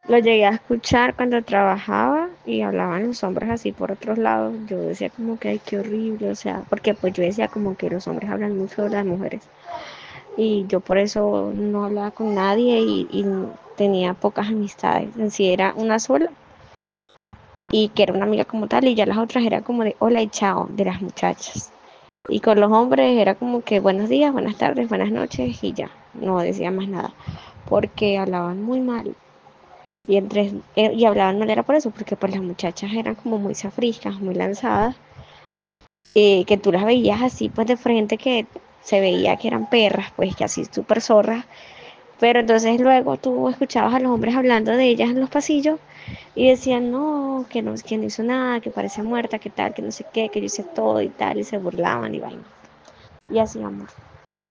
Lo llegué a escuchar cuando trabajaba y hablaban los hombres así por otros lados. Yo decía como que, ay, qué horrible, o sea, porque pues yo decía como que los hombres hablan mucho de las mujeres. Y yo por eso no hablaba con nadie y tenía pocas amistades. En sí era una sola y que era una amiga como tal y ya las otras era como de hola y chao de las muchachas. Y con los hombres era como que buenos días, buenas tardes, buenas noches y ya, no decía más nada, porque hablaban muy mal. Y hablaban mal era por eso, porque pues las muchachas eran como muy safriscas, muy lanzadas, que tú las veías así pues de frente que se veía que eran perras, pues que así súper zorras, pero entonces luego tú escuchabas a los hombres hablando de ellas en los pasillos y decían, no, que no hizo nada, que parece muerta, que tal, que no sé qué, que yo hice todo y tal, y se burlaban y vaina. Y así, amor.